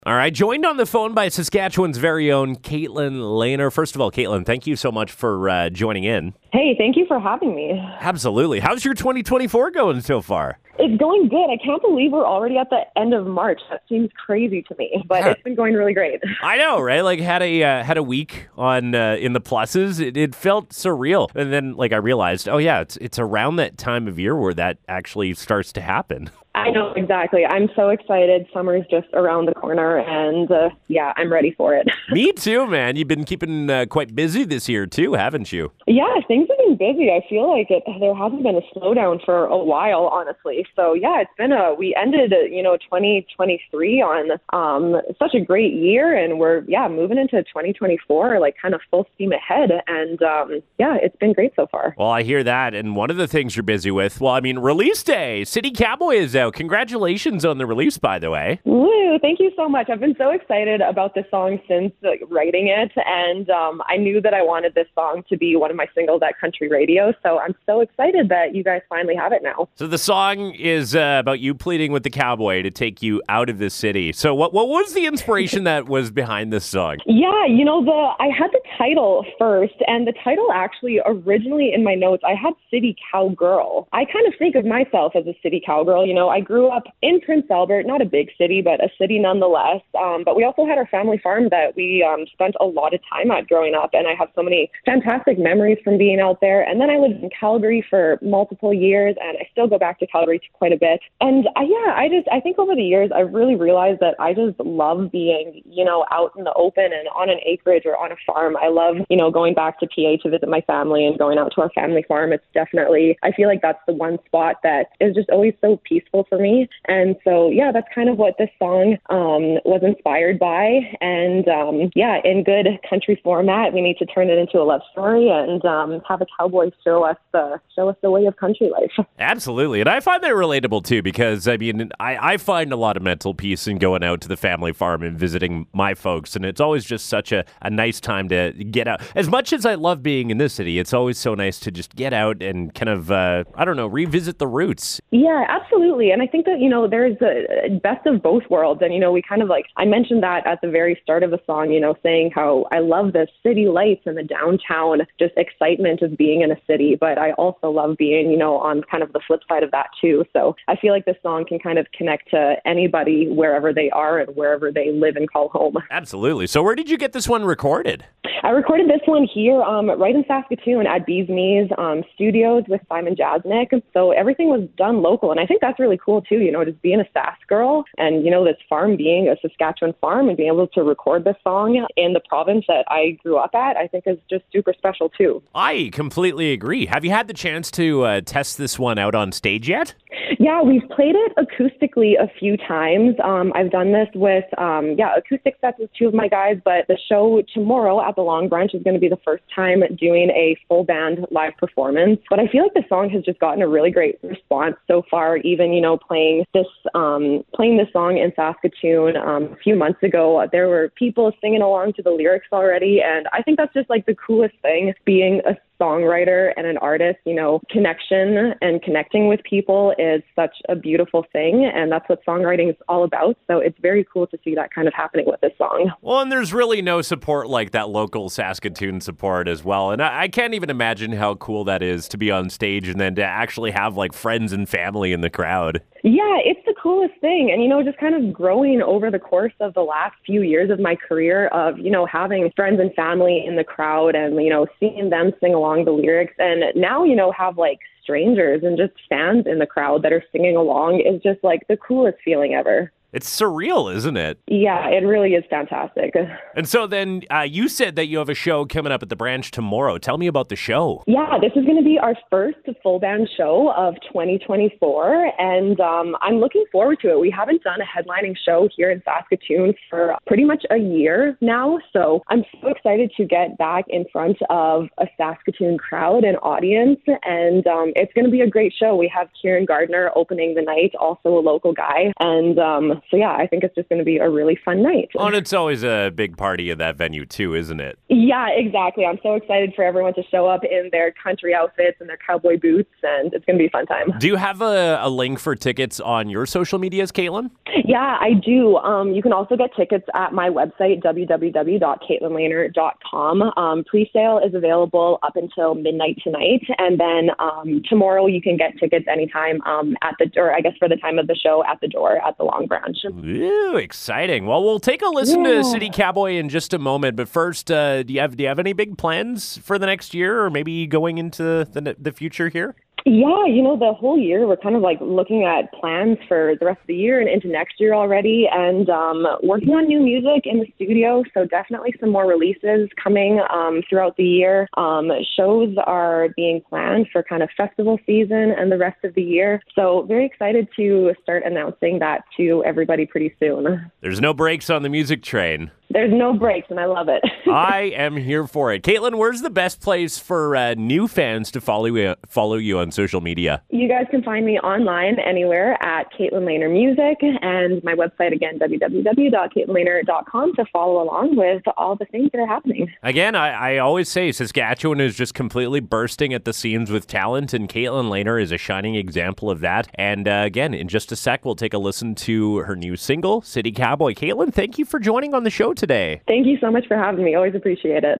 All right, joined on the phone by Saskatchewan's very own Caitlin Lehner. First of all, Caitlin, thank you so much for joining in. Hey, thank you for having me. Absolutely. How's your 2024 going so far? It's going good. I can't believe we're already at the end of March. That seems crazy to me, but it's been going really great. I know, right? Like had a week on in the pluses. It felt surreal, and then I realized, oh yeah, it's around that time of year where that actually starts to happen. I know, exactly. I'm so excited. Summer's just around the corner, and yeah, I'm ready for it. Me too, man. You've been keeping quite busy this year too, haven't you? Yeah, things have been busy. I feel like there hasn't been a slowdown for a while, honestly. So yeah, it's been we ended 2023 on such a great year, and we're moving into 2024 kind of full steam ahead, and yeah, it's been great so far. Well, I hear that, and one of the things you're busy with, release day. City Cowboy is out. Congratulations on the release, by the way. Woo, thank you so much. I've been so excited about this song since writing it, and I knew that I wanted this song to be one of my singles at country radio, so I'm so excited that you guys finally have it now. So the song is about you pleading with the cowboy to take you out of the city. So what was the inspiration that was behind this song? Yeah, I had the title first, and the title actually originally in my notes, I had City Cowgirl. I kind of think of myself as a city cowgirl. I grew up in Prince Albert, not a big city, but a city nonetheless. But we also had our family farm that we spent a lot of time at growing up, and I have so many fantastic memories from being out there. And then I lived in Calgary for multiple years, and I still go back to Calgary quite a bit. And I think over the years, I've really realized that I just love being, out in the open and on an acreage or on a farm. I love, going back to PA to visit my family and going out to our family farm. It's definitely, I feel like that's the one spot that is just always so peaceful for me. And so, yeah, that's kind of what this song was inspired by. And in good country format, we need to turn it into a love story and have a cowboy show us the way of country life. Absolutely. And I find that relatable too, because I find a lot of mental peace in going out to the family farm and visiting my folks. And it's always just such a nice time to get out. As much as I love being in this city, it's always so nice to just get out and kind of, revisit the roots. Yeah, absolutely. And I think that, there's a best of both worlds. And, we kind of I mentioned that at the very start of the song, saying how I love the city lights and the downtown, just excitement of being in a city. But I also love being, on kind of the flip side of that too. So I feel like this song can kind of connect to anybody wherever they are and wherever they live and call home. Absolutely. So where did you get this one recorded? I recorded this one here right in Saskatoon at Bees Knees Studios with Simon Jasnick. So everything was done local. And I think that's really cool too, just being a Sask girl and, this farm being a Saskatchewan farm and being able to record this song in the province that I grew up at, I think is just super special too. I completely agree. Have you had the chance to test this one out on stage yet? Yeah, we've played it acoustically a few times. I've done this with, acoustic sets with two of my guys, but the show tomorrow at the Long Branch is going to be the first time doing a full band live performance. But I feel like the song has just gotten a really great response so far, even, playing this song in Saskatoon a few months ago. There were people singing along to the lyrics already, and I think that's just the coolest thing, being a songwriter and an artist. Connection and connecting with people is such a beautiful thing, and that's what songwriting is all about. So it's very cool to see that kind of happening with this song. Well, and there's really no support like that local Saskatoon support as well. And I can't even imagine how cool that is to be on stage and then to actually have friends and family in the crowd. Yeah, it's the coolest thing. And, just kind of growing over the course of the last few years of my career of, having friends and family in the crowd and, seeing them sing along the lyrics. And now, have strangers and just fans in the crowd that are singing along is just the coolest feeling ever. It's surreal, isn't it? Yeah, it really is fantastic. And so then you said that you have a show coming up at the Branch tomorrow. Tell me about the show. Yeah, this is going to be our first full band show of 2024, and I'm looking forward to it. We haven't done a headlining show here in Saskatoon for pretty much a year now, so I'm so excited to get back in front of a Saskatoon crowd and audience, and it's going to be a great show. We have Kieran Gardner opening the night, also a local guy, and So yeah, I think it's just going to be a really fun night. Oh, and it's always a big party in that venue too, isn't it? Yeah, exactly. I'm so excited for everyone to show up in their country outfits and their cowboy boots, and it's going to be a fun time. Do you have a link for tickets on your social medias, Caitlin? Yeah, I do. You can also get tickets at my website, www.caitlinlehner.com. Pre-sale is available up until midnight tonight, and then tomorrow you can get tickets anytime for the time of the show at the door at the Long Branch. Ooh, exciting. Well, we'll take a listen to City Cowboy in just a moment, but first, do you have any big plans for the next year, or maybe going into the future here? Yeah, the whole year we're kind of like looking at plans for the rest of the year and into next year already, and working on new music in the studio. So definitely some more releases coming throughout the year. Shows are being planned for kind of festival season and the rest of the year. So very excited to start announcing that to everybody pretty soon. There's no brakes on the music train. There's no breaks, and I love it. I am here for it. Caitlin, where's the best place for new fans to follow you on social media? You guys can find me online anywhere at Caitlin Lehner Music, and my website again, www.caitlinlehner.com, to follow along with all the things that are happening. Again, I always say Saskatchewan is just completely bursting at the seams with talent, and Caitlin Lehner is a shining example of that. And again, in just a sec, we'll take a listen to her new single, City Cowboy. Caitlin, thank you for joining on the show today. Thank you so much for having me. Always appreciate it.